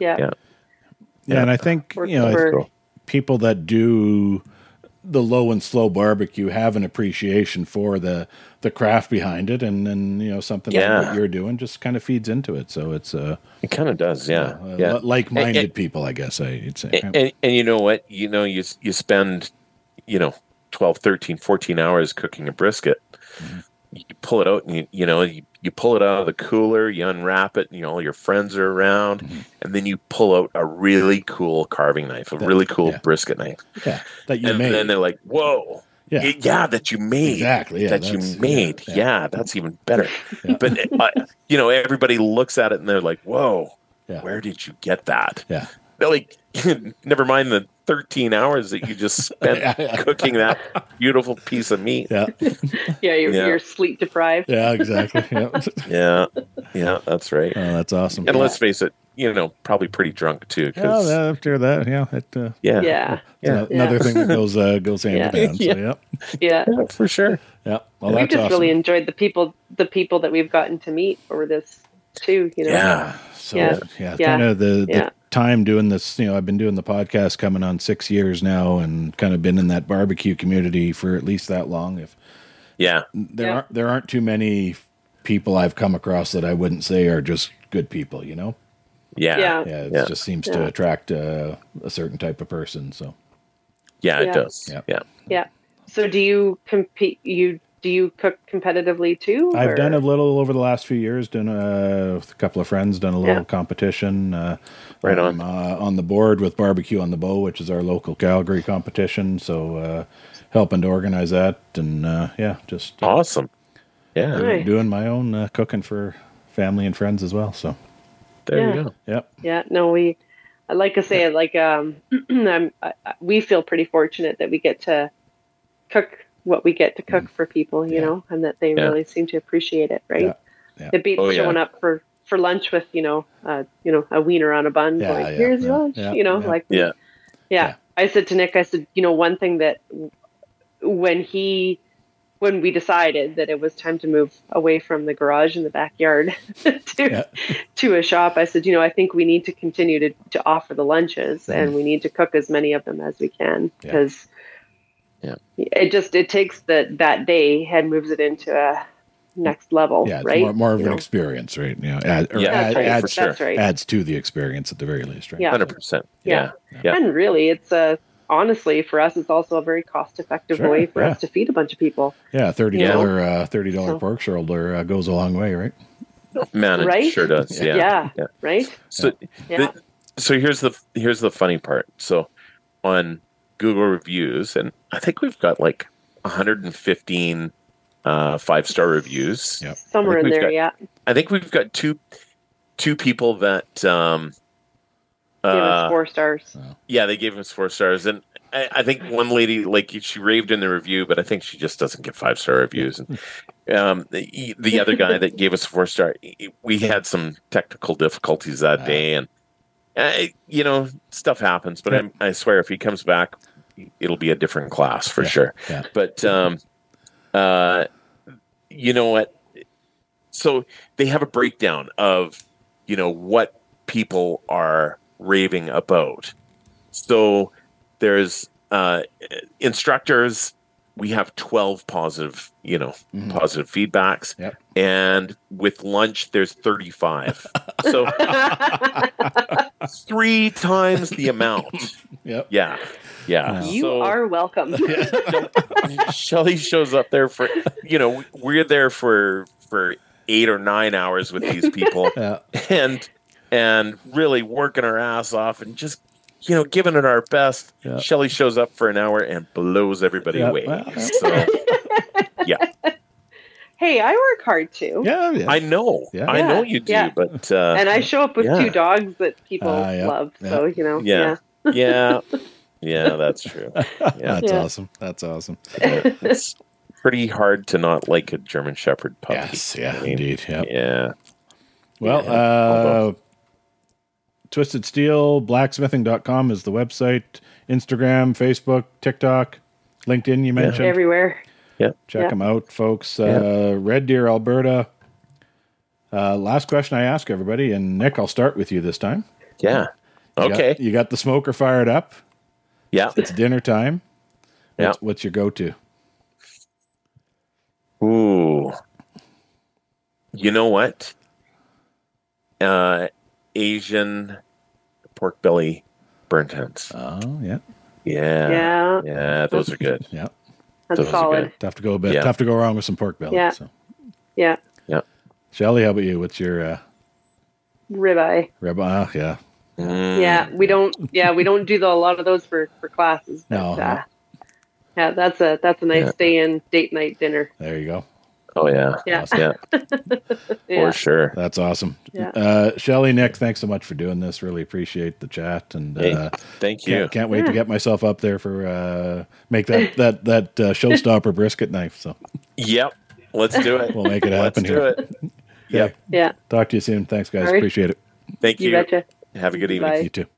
and I think people that do the low and slow barbecue have an appreciation for the craft behind it, and then something like what you're doing just kind of feeds into it. So it's it kind of does, like-minded people, I guess I'd say. And you know what? You spend 12, 13, 14 hours cooking a brisket. Mm-hmm. You pull it out, and you pull it out of the cooler, you unwrap it, and all your friends are around, and then you pull out a really cool carving knife, really cool brisket knife. Yeah, that you made. And then they're like, "Whoa, that you made, exactly, that you made, that's even better." Yeah. But everybody looks at it and they're like, "Whoa, where did you get that?" Yeah, they're like, never mind the 13 hours that you just spent cooking that beautiful piece of meat. You're sleep deprived. Yeah, exactly. Yeah, that's right. Oh, that's awesome. And let's face it, probably pretty drunk too. After that, another thing that goes hand in hand. So, for sure. Yeah, well, we just really enjoyed the people that we've gotten to meet over this too. Yeah. So kind of the time doing this, I've been doing the podcast coming on 6 years now, and kind of been in that barbecue community for at least that long. There aren't too many people I've come across that I wouldn't say are just good people, It just seems to attract a certain type of person. So it does. Yeah. So do you compete? You do you cook competitively too? I've done a little over the last few years. Done with a couple of friends. Done a little competition. Right on the board with Barbecue on the Bow, which is our local Calgary competition. So helping to organize that, and just awesome. Yeah, Nice. doing my own cooking for family and friends as well. So there you go. Yep. Yeah, no, we like to say we feel pretty fortunate that we get to cook what we get to cook for people, you know, and that they really seem to appreciate it, right? Yeah. It beats showing up for lunch with a wiener on a bun. Here's your lunch, I said to Nick, one thing that when we decided that it was time to move away from the garage in the backyard to a shop, I said, I think we need to continue to offer the lunches and we need to cook as many of them as we can because it takes that day and moves it into a next level, right? It's more of an experience, right? Adds to the experience at the very least, right? 100%. Yeah. And really, it's honestly, for us, it's also a very cost-effective way for us to feed a bunch of people. Yeah, $30 pork shoulder goes a long way, right? Man, it sure does. Yeah. Right. So, so here's the funny part. So, on Google reviews, and I think we've got like 115 5-star reviews. Yep. Somewhere in there, I think we've got two people that gave us 4 stars. Yeah, they gave us 4 stars, and I think one lady, like, she raved in the review, but I think she just doesn't get 5-star reviews. And the other guy that gave us 4-star, we had some technical difficulties that day, and stuff happens. But I swear, if he comes back, it'll be a different class for sure. Yeah. But you know what? So they have a breakdown of what people are raving about. So there's instructors. We have 12 positive, positive feedbacks. Yep. And with lunch, there's 35. So 3 times the amount. Yep. Yeah. You are welcome. Shelley shows up there for, we're there for 8 or 9 hours with these people. And really working our ass off and just, giving it our best. Yeah. Shelley shows up for an hour and blows everybody away. Wow. So, Hey, I work hard too. Yeah. I know. Yeah. I know you do, but and I show up with 2 dogs that people love. So, Yeah, that's true. Yeah. That's awesome. It's pretty hard to not like a German Shepherd puppy. Yes, indeed. Yep. Yeah. Well, Twisted Steel, blacksmithing.com is the website. Instagram, Facebook, TikTok, LinkedIn, you mentioned. Everywhere. Yeah. Check them out, folks. Red Deer, Alberta. Last question I ask everybody, and Nick, I'll start with you this time. Yeah. Okay. You got the smoker fired up. Yeah. It's dinner time. Yeah. What's your go-to? Ooh. You know what? Asian pork belly burnt ends. Oh, yeah. Yeah, those are good. Yeah. That's solid. Tough to go tough to go wrong with some pork belly. Yeah. So. Yeah. Shelley, how about you? What's your ribeye? Ribeye, yeah. Yeah, we don't do a lot of those for classes. But, yeah, that's a nice stay-in date night dinner. There you go. Oh yeah. Awesome. For sure. That's awesome. Yeah. Shelley, Nick, thanks so much for doing this. Really appreciate the chat, and thank you. Can't wait to get myself up there for make that showstopper brisket knife. So. Yep. Let's do it. We'll make it happen. Let's do it. Yep. Yeah. Talk to you soon. Thanks, guys. Right. Appreciate it. Thank you. You betcha. Have a good evening. Bye. You too.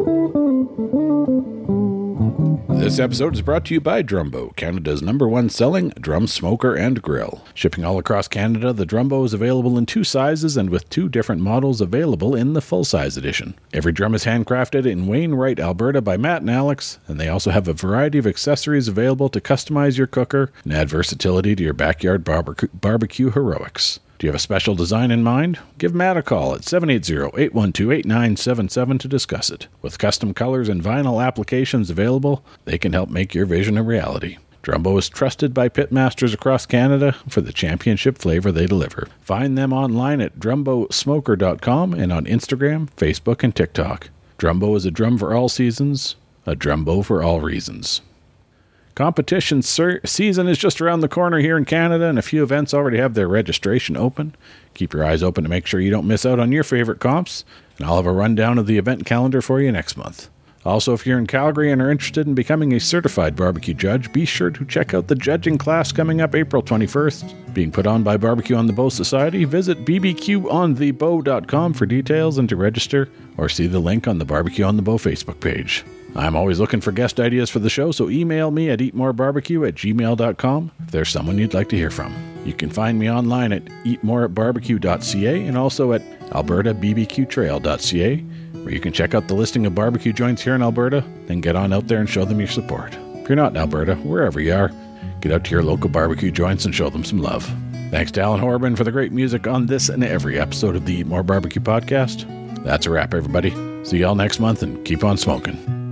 This episode is brought to you by Drumbo, Canada's #1 selling drum smoker and grill. Shipping all across Canada, the Drumbo is available in 2 sizes and with 2 different models available in the full-size edition. Every drum is handcrafted in Wainwright, Alberta by Matt and Alex, and they also have a variety of accessories available to customize your cooker and add versatility to your backyard barbecue heroics. Do you have a special design in mind? Give Matt a call at 780-812-8977 to discuss it. With custom colors and vinyl applications available, they can help make your vision a reality. Drumbo is trusted by pitmasters across Canada for the championship flavor they deliver. Find them online at drumbosmoker.com and on Instagram, Facebook, and TikTok. Drumbo is a drum for all seasons, a Drumbo for all reasons. Competition season is just around the corner here in Canada, and a few events already have their registration open. Keep your eyes open to make sure you don't miss out on your favorite comps, and I'll have a rundown of the event calendar for you next month. Also, if you're in Calgary and are interested in becoming a certified barbecue judge, be sure to check out the judging class coming up April 21st. Being put on by Barbecue on the Bow Society. Visit bbqonthebow.com for details and to register, or see the link on the Barbecue on the Bow Facebook page. I'm always looking for guest ideas for the show, so email me at eatmorebarbecue@gmail.com if there's someone you'd like to hear from. You can find me online at eatmoreatbarbecue.ca and also at albertabbqtrail.ca, where you can check out the listing of barbecue joints here in Alberta, then get on out there and show them your support. If you're not in Alberta, wherever you are, get out to your local barbecue joints and show them some love. Thanks to Alan Horban for the great music on this and every episode of the Eat More Barbecue podcast. That's a wrap, everybody. See y'all next month, and keep on smoking.